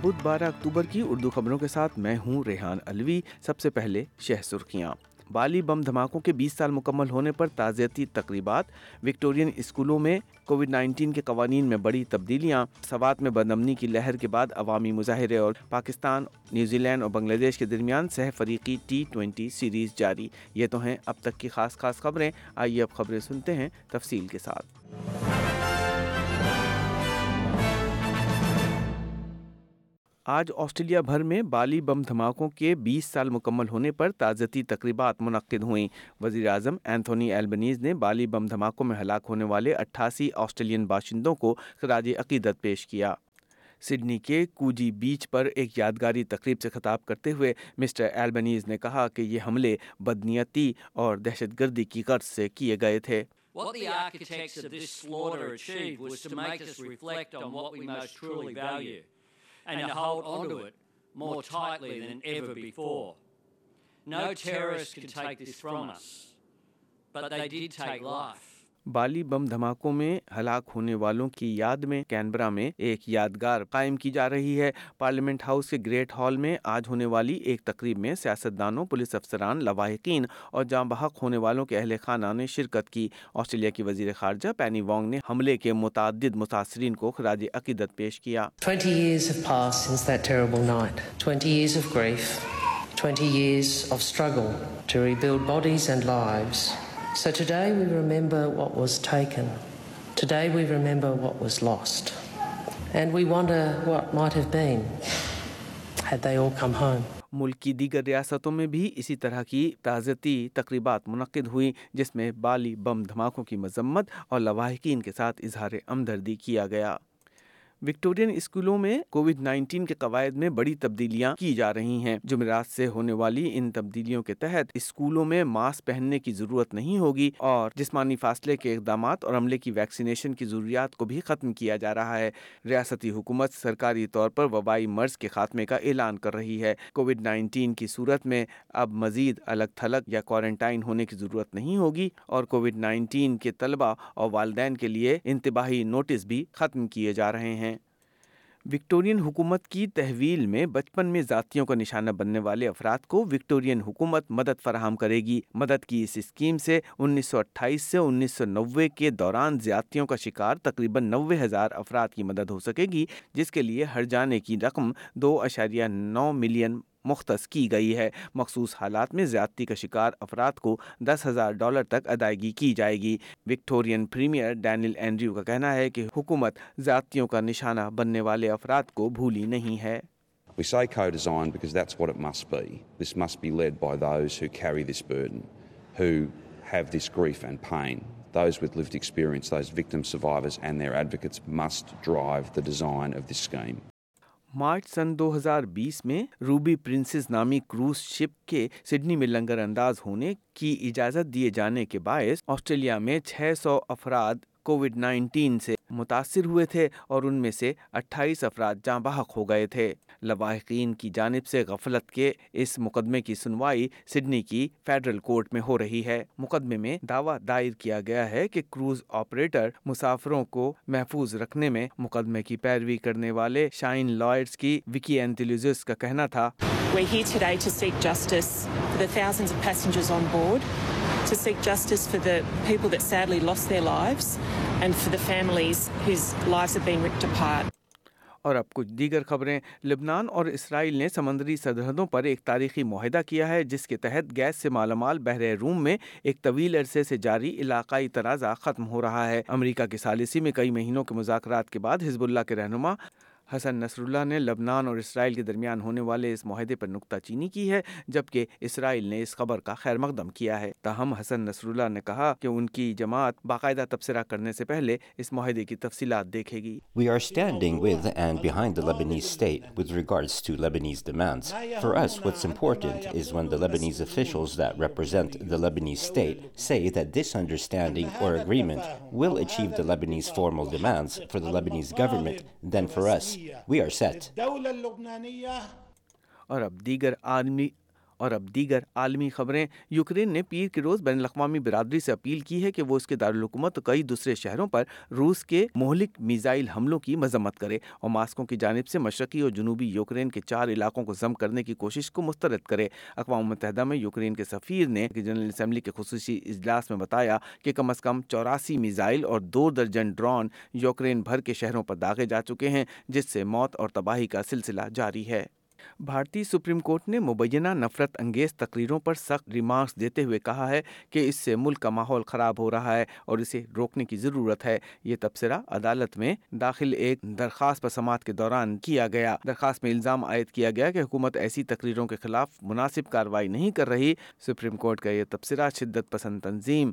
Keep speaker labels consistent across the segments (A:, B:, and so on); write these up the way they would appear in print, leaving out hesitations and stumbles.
A: بدھ 12 اکتوبر کی اردو خبروں کے ساتھ میں ہوں ریحان الوی۔ سب سے پہلے شہ سرخیاں۔ بالی بم دھماکوں کے 20 سال مکمل ہونے پر تعزیتی تقریبات۔ وکٹورین اسکولوں میں کووڈ 19 کے قوانین میں بڑی تبدیلیاں۔ سوات میں بدامنی کی لہر کے بعد عوامی مظاہرے اور پاکستان، نیوزی لینڈ اور بنگلہ دیش کے درمیان سہ فریقی T20 سیریز جاری۔ یہ تو ہیں اب تک کی خاص خبریں۔ آئیے اب خبریں سنتے ہیں تفصیل کے ساتھ۔ آج آسٹریلیا بھر میں بالی بم دھماکوں کے 20 سال مکمل ہونے پر تعزیتی تقریبات منعقد ہوئیں۔ وزیر اعظم اینتھونی البنیز نے بالی بم دھماکوں میں ہلاک ہونے والے 88 آسٹریلین باشندوں کو خراج عقیدت پیش کیا۔ سڈنی کے کوجی بیچ پر ایک یادگاری تقریب سے خطاب کرتے ہوئے مسٹر البنیز نے کہا کہ یہ حملے بدنیتی اور دہشت گردی کی غرض سے کیے گئے تھے۔
B: What the architects of this slaughter achieved was to make us reflect on what we most truly value and to hold onto it more tightly than ever before. No terrorist can take this from us, but they did take life.
A: بالی بم دھماکوں میں ہلاک ہونے والوں کی یاد میں Canberra میں ایک یادگار قائم کی جا رہی ہے۔ پارلیمنٹ ہاؤس کے گریٹ ہال میں آج ہونے والی ایک تقریب میں سیاستدانوں، پولیس افسران، لواحقین اور جاں بحق ہونے والوں کے اہل خانہ نے شرکت کی۔ آسٹریلیا کی وزیر خارجہ پینی وانگ نے حملے کے متعدد متاثرین کو خراج عقیدت پیش کیا۔
C: 20 years have passed since that terrible night. 20 years of grief, 20 years of struggle to rebuild bodies and lives. So today we remember what was taken. Today we remember what was lost. And we wonder what might have been had they all come home.
A: ملک کی دیگر ریاستوں میں بھی اسی طرح کی تعزیتی تقریبات منعقد ہوئیں، جس میں بالی بم دھماکوں کی مذمت اور لواحقین کے ساتھ اظہار ہمدردی کیا گیا۔ وکٹورین اسکولوں میں کووڈ 19 کے قواعد میں بڑی تبدیلیاں کی جا رہی ہیں۔ جمعرات سے ہونے والی ان تبدیلیوں کے تحت اسکولوں میں ماسک پہننے کی ضرورت نہیں ہوگی اور جسمانی فاصلے کے اقدامات اور عملے کی ویکسینیشن کی ضروریات کو بھی ختم کیا جا رہا ہے۔ ریاستی حکومت سرکاری طور پر وبائی مرض کے خاتمے کا اعلان کر رہی ہے۔ کووڈ 19 کی صورت میں اب مزید الگ تھلگ یا کوارنٹائن ہونے کی ضرورت نہیں ہوگی اور کووڈ 19 کے طلبہ اور والدین کے لیے انتباہی نوٹس بھی ختم کیے جا رہے ہیں۔ وکٹورین حکومت کی تحویل میں بچپن میں ذاتیوں کا نشانہ بننے والے افراد کو وکٹورین حکومت مدد فراہم کرے گی۔ مدد کی اس اسکیم سے 1928 سے 1990 کے دوران زیادتیوں کا شکار تقریباً 90,000 افراد کی مدد ہو سکے گی، جس کے لیے ہر جانے کی رقم 2.9 ملین مختص کی گئی ہے۔ مخصوص حالات میں زیادتی کا شکار افراد کو $10,000 تک ادائیگی کی جائے گی۔ وکٹورین پریمیئر ڈینیل اینڈریو کا کہنا ہے کہ حکومت زیادتیوں کا نشانہ بننے والے افراد کو بھولی نہیں ہے۔
D: We say co-design because that's what it must be. This must be led by those who carry this burden, who have this grief and pain. Those with lived experience, those victim survivors and their advocates must drive the design of this scheme.
A: March سن 2020 میں Ruby Princess نامی cruise ship کے Sydney میں لنگر انداز ہونے کی اجازت دیے جانے کے باعث آسٹریلیا میں 600 افراد کووڈ 19 سے متاثر ہوئے تھے اور ان میں سے 28 افراد جاں بحق ہو گئے تھے۔ لواحقین کی جانب سے غفلت کے اس مقدمے کی سنوائی سڈنی کی فیڈرل کورٹ میں ہو رہی ہے۔ مقدمے میں دعویٰ دائر کیا گیا ہے کہ کروز آپریٹر مسافروں کو محفوظ رکھنے میں مقدمے کی پیروی کرنے والے شائن لائرز کی وکی اینتھلیوزس کا کہنا تھا۔
E: We're here today to seek justice for the thousands of passengers on board, to seek justice for the people that sadly lost their lives and for the families whose lives have been ripped apart.
A: اور اب کچھ دیگر خبریں۔ لبنان اور اسرائیل نے سمندری سرحدوں پر ایک تاریخی معاہدہ کیا ہے، جس کے تحت گیس سے مالا مال بحر روم میں ایک طویل عرصے سے جاری علاقائی تنازع ختم ہو رہا ہے۔ امریکہ کے ثالثی میں کئی مہینوں کے مذاکرات کے بعد حزب اللہ کے رہنما حسن نصر اللہ نے لبنان اور اسرائیل کے درمیان ہونے والے اس معاہدے پر نکتہ چینی کی ہے، جبکہ اسرائیل نے اس خبر کا خیر مقدم کیا ہے۔ تاہم حسن نصر اللہ نے کہا کہ ان کی جماعت باقاعدہ تبصرہ کرنے سے پہلے اس معاہدے کی تفصیلات دیکھے گی۔
F: We are standing with and behind the Lebanese state with regards to Lebanese demands. For us, what's important is when the Lebanese officials that represent the Lebanese state say that this understanding or agreement will achieve the Lebanese formal demands for the Lebanese government, then for us, we are set.
A: اور اب دیگر عالمی और अब दीगर आलमी खबरें। Ukraine ने पीर के रोज बैनुल अक़वामी बिरादरी से अपील की है कि वो इसके दारुल हुकूमत और कई दूसरे शहरों पर रूस के मोहलिक मिसाइल हमलों की मजम्मत करे और मास्को की जानिब से मशरकी और जनूबी यूक्रेन के 4 इलाकों को जम करने की कोशिश को मुस्तरद करे। अक़वाम मुत्तहिदा में यूक्रेन के सफ़ीर ने जनरल असम्बली के खुसूसी इजलास में बताया कि कम अज़ कम 84 मिसाइल और 2 दर्जन ड्रोन यूक्रेन भर के शहरों पर दागे जा चुके हैं, जिससे मौत और तबाही का सिलसिला जारी है। भारतीय सुप्रीम कोर्ट ने मुबैना नफरत अंगेज तकरीरों पर सख्त रिमार्क्स देते हुए कहा है कि इससे मुल्क का माहौल ख़राब हो रहा है और इसे रोकने की ज़रूरत है। ये तबसरा अदालत में दाखिल एक दरख्वास्त पर समाअत के दौरान किया गया। दरख्वास्त में इल्ज़ाम आयद किया गया कि हुकूमत ऐसी तकरीरों के खिलाफ मुनासिब कार्रवाई नहीं कर रही। सुप्रीम कोर्ट का यह तबसरा शिद्दत पसंद तंजीम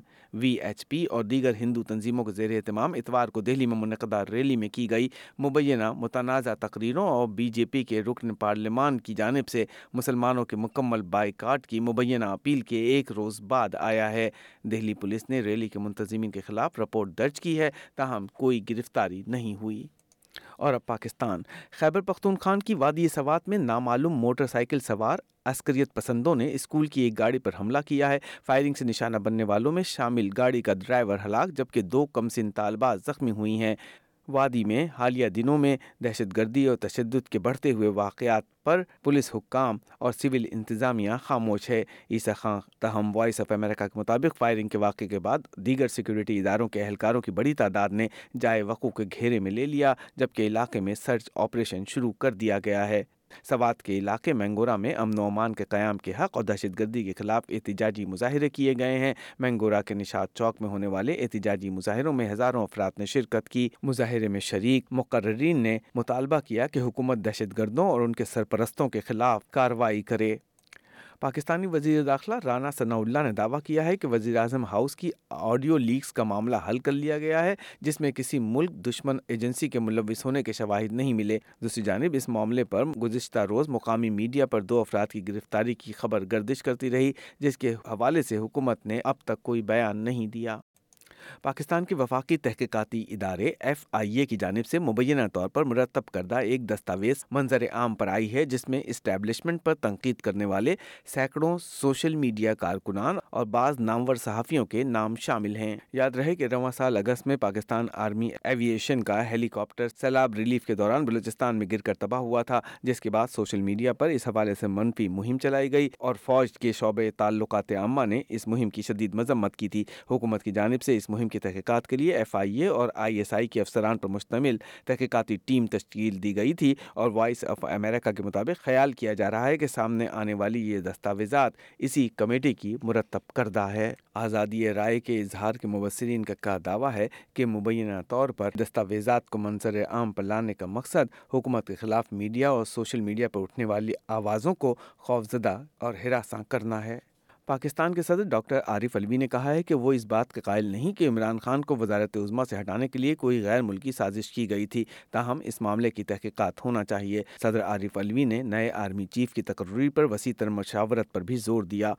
A: VHP और दीगर हिंदू तंजीमों के ज़ेरे एहतमाम इतवार को दिल्ली में मुनक़दा रैली में की गई मुबैना मुतनाज़ा तकरीरों और BJP के रुकन पार्लियामान की जानिब से मुसलमानों के मुकम्मल बाइकाट की मुबैना अपील के एक रोज़ बाद आया है। दिल्ली पुलिस ने रैली के मुंतज़िमीन के खिलाफ रिपोर्ट दर्ज की है, ताहम कोई गिरफ्तारी नहीं हुई। और अब पाकिस्तान। खैबर पख्तूनख्वा की वादी सवात में नामालूम मोटरसाइकिल सवार अस्करियत पसंदों ने स्कूल की एक गाड़ी पर हमला किया है। फायरिंग से निशाना बनने वालों में शामिल गाड़ी का ड्राइवर हलाक जबकि 2 कमसिन तालबाज जख्मी हुई हैं। वादी में हालिया दिनों में दहशतगर्दी और तशद्दुद के बढ़ते हुए वाक़यात पर पुलिस हुक्काम और सिविल इंतज़ामिया खामोश है। Isa Khan Taham voice of America के मुताबिक फायरिंग के वाक़े के बाद दीगर सिक्योरिटी इदारों के एहलकारों की बड़ी तादाद ने जाए वक़ू के घेरे में ले लिया, जबकि इलाके में सर्च ऑपरेशन शुरू कर दिया गया है। सवात के इलाके मैंगोरा में अमन व अमान के क़याम के हक़ और दहशतगर्दी के खिलाफ एहतिजाजी मुज़ाहिरे किए गए हैं। मैंगोरा के निशात चौक में होने वाले एहतिजाजी मुज़ाहिरों में हज़ारों अफराद ने शिरकत की। मुज़ाहिरे में शरीक मुक़र्रिरीन ने मुतालबा किया कि हुकूमत दहशतगर्दों और उनके सरपरस्तों के खिलाफ कार्रवाई करे। पाकिस्तानी वज़ीर दाखिला राना सनाउल्लाह ने दावा किया है कि वज़ीर आज़म हाउस की ऑडियो लीक्स का मामला हल कर लिया गया है, जिसमें किसी मुल्क दुश्मन एजेंसी के मुलव्विस होने के शवाहिद नहीं मिले। दूसरी जानिब इस मामले पर गुज़िश्ता रोज़ मुकामी मीडिया पर 2 अफराद की गिरफ्तारी की खबर गर्दिश करती रही, जिसके हवाले से हुकूमत ने अब तक कोई बयान नहीं दिया। पाकिस्तान के वफाकी तहकीकाती इदारे FIA की जानिब से मुबैना तौर पर मुरतब करदा एक दस्तावेज़ मंजर आम पर आई है, जिसमें इस्टेब्लिशमेंट पर तनकीद करने वाले सैकड़ों सोशल मीडिया कारकुनान और बाज़ नामवर सहाफ़ियों के नाम शामिल हैं। याद रहे कि रवां साल अगस्त में पाकिस्तान आर्मी एविएशन का हेलीकॉप्टर सैलाब रिलीफ के दौरान बलूचिस्तान में गिरकर तबाह हुआ था, जिसके बाद सोशल मीडिया पर इस हवाले से मनफी मुहिम चलाई गई और फ़ौज के शोबे ताल्लुकात आम्मा ने इस मुहिम की शदीद मजम्मत की थी। हुकूमत की जानिब से इस मुहिम की तहकीकात के लिए FIA और ISI के अफसरान पर मुश्तमिल तहकीकाती टीम तश्कील दी गई थी और वॉइस ऑफ अमेरिका के मुताबिक ख्याल किया जा रहा है कि सामने आने वाली ये दस्तावेज़ात इसी कमेटी की मुरतब करदा है। आज़ादी राय के इजहार के मुबस्सिरीन का दावा है कि मुबैना तौर पर दस्तावेज़ात को मंजर आम पर लाने का मकसद हुकूमत के खिलाफ मीडिया और सोशल मीडिया पर उठने वाली आवाज़ों को खौफजदा और हिरासां करना है। पाकिस्तान के सदर डॉक्टर आरिफ अलवी ने कहा है कि वो इस बात के कायल नहीं कि इमरान खान को वज़ारत उज़्मा से हटाने के लिए कोई गैर मुल्की साजिश की गई थी, ताहम इस मामले की तहकीकात होना चाहिए। सदर आरिफ अलवी ने नए आर्मी चीफ की तकर्री पर वसी तर मशावरत पर भी जोर दिया।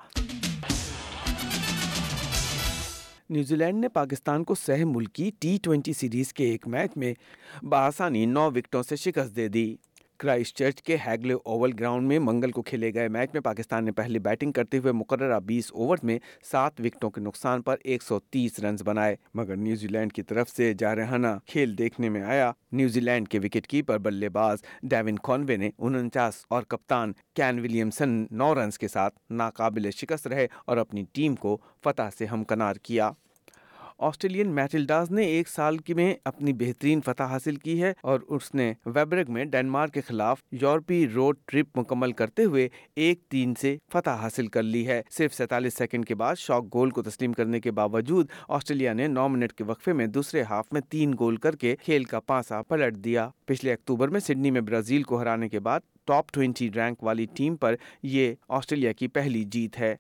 A: न्यूजीलैंड ने पाकिस्तान को सह मुल्की T20 सीरीज़ के एक मैच में बआसानी 9 विकेटों से शिकस्त दे दी। क्राइस्ट चर्च के हैगले ओवल ग्राउंड में मंगल को खेले गए मैच में पाकिस्तान ने पहली बैटिंग करते हुए मुकर्ररा 20 ओवर में 7 विकेटों के नुकसान पर 130 रन बनाए, मगर न्यूजीलैंड की तरफ से जारहाना खेल देखने में आया। न्यूजीलैंड के विकेटकीपर बल्लेबाज डेविन कॉनवे ने 49 और कप्तान कैन विलियमसन 9 रन के साथ नाकाबिल शिकस्त रहे और अपनी टीम को फतह से हमकनार किया। ऑस्ट्रेलियन मैटिल्डाज ने एक साल में अपनी बेहतरीन फतह हासिल की है और उसने वेबरग में डेनमार्क के खिलाफ यूरोपीय रोड ट्रिप मुकम्मल करते हुए 1-3 से फतह हासिल कर ली है। सिर्फ 47 सेकंड के बाद शॉक गोल को तस्लीम करने के बावजूद ऑस्ट्रेलिया ने 9 मिनट के वक्फे में दूसरे हाफ में 3 गोल करके खेल का पासा पलट दिया। पिछले अक्टूबर में सिडनी में ब्राजील को हराने के बाद टॉप 20 रैंक वाली टीम पर ये ऑस्ट्रेलिया की पहली जीत है।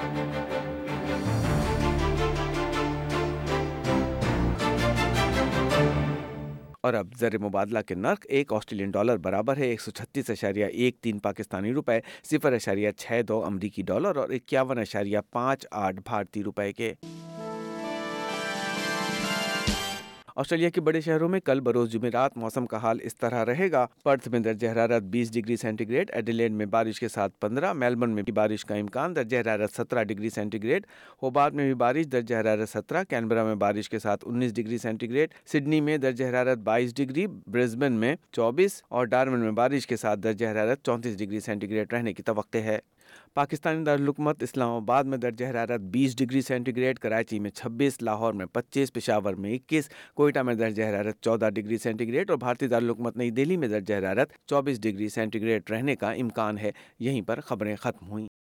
A: और अब ज़र मुबादला के नर्क एक ऑस्ट्रेलियन डॉलर बराबर है 136.13 पाकिस्तानी रुपए, 0.62 अमरीकी डॉलर और 51.58 भारतीय रुपए के। آسٹریلیا کے بڑے شہروں میں کل بروز جمعرات موسم کا حال اس طرح رہے گا: پرتھ میں درجہ حرارت 20 ڈگری سینٹی گریڈ، ایڈیلیڈ میں بارش کے ساتھ 15، میلبرن میں بھی بارش کا امکان، درجہ حرارت 17 ڈگری سینٹی گریڈ، ہوبارٹ میں بھی بارش، درجہ حرارت 17، کینبرا میں بارش کے ساتھ 19 ڈگری سینٹی گریڈ، سڈنی میں درجہ حرارت 22 ڈگری، برسبن میں 24 اور ڈارون میں بارش کے ساتھ درجہ حرارت 34 ڈگری سینٹی گریڈ رہنے کی توقع ہے۔ پاکستانی دارالحکومت اسلام آباد میں درجہ حرارت 20 ڈگری سینٹی گریڈ، کراچی میں 26، لاہور میں 25، پشاور میں 21، کوئٹہ میں درجہ حرارت 14 ڈگری سینٹی گریڈ اور بھارتی دارالحکومت نئی دہلی میں درجہ حرارت 24 ڈگری سینٹی گریڈ رہنے کا امکان ہے۔ یہیں پر خبریں ختم ہوئیں۔